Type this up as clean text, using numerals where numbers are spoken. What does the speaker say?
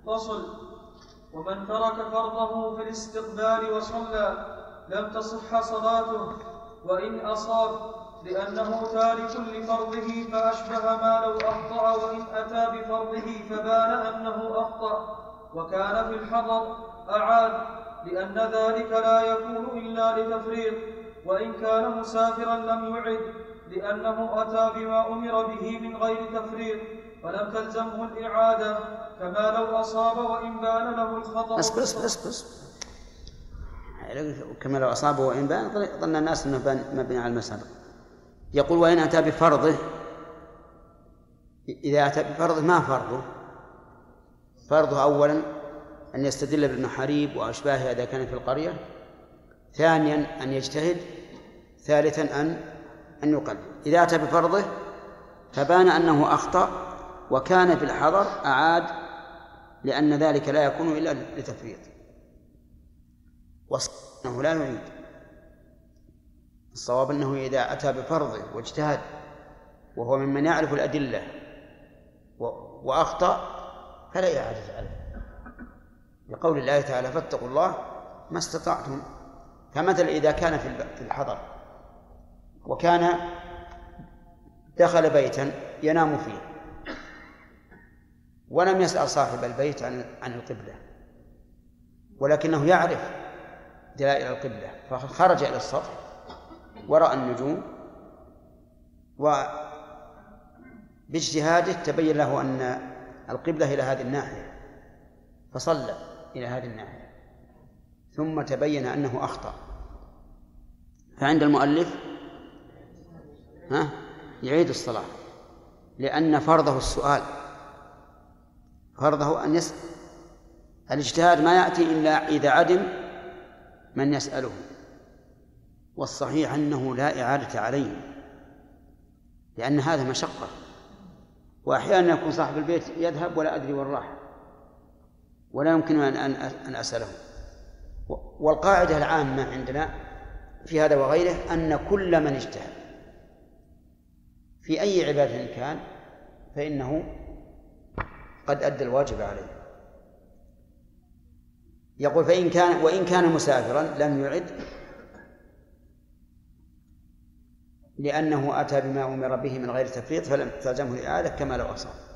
فصل. ومن ترك فرضه في الاستقبال وصلى لم تصح صلاته وإن أصاب، لأنه تارك لفرضه فأشبه ما لو أخطأ، وإن أتى بفرضه فبان أنه أخطأ وكان في الحضر أعاد، لأن ذلك لا يكون إلا لتفريط، وإن كان مسافرا لم يعد، لأنه أتى بما أمر به من غير تفريط فلم تلزمه الإعادة، كما لو أصاب وإن بان له الخطأ. بس كما لو أصاب وإن بان، ظن الناس أنه مبني على المسابق. يقول وإن أتى بفرضه، إذا أتى بفرضه ما فرضه؟ فرضه أولا أن يستدل بابن حريب وأشباهه إذا كان في القرية، ثانيا أن يجتهد، ثالثا أن يقلد. إذا أتى بفرضه فبان أنه أخطأ وكان في الحضر أعاد، لأن ذلك لا يكون إلا لتفريط، وأنه لا يعيد. الصواب أنه إذا أتى بفرضه واجتهد وهو ممن يعرف الأدلة وأخطأ فلا إعادة عليه، لقول الله تعالى فاتقوا الله ما استطعتم. كمثل إذا كان في الحضر وكان دخل بيتا ينام فيه ولم يسأل صاحب البيت عن القبلة، ولكنه يعرف دلائل القبلة، فخرج إلى السطح ورأى النجوم وباجتهاده تبين له أن القبلة إلى هذه الناحية فصلى إلى هذه الناحية، ثم تبين أنه أخطأ، فعند المؤلف يعيد الصلاة، لأن فرضه السؤال، فرضه أن يسأل. الاجتهاد ما يأتي إلا إذا عدم من يسأله، والصحيح أنه لا إعادة عليه، لأن هذا مشقة، وأحيانا يكون صاحب البيت يذهب ولا أدري وين راح ولا يمكن أن أسأله. والقاعدة العامة عندنا في هذا وغيره أن كل من اجتهد في أي عبادة كان فإنه قد أدى الواجب عليه. يقول وإن كان مسافرا لم يعد، لأنه أتى بما أمر به من غير تفريط فلم تلزمه الإعادة كما لو أصاب.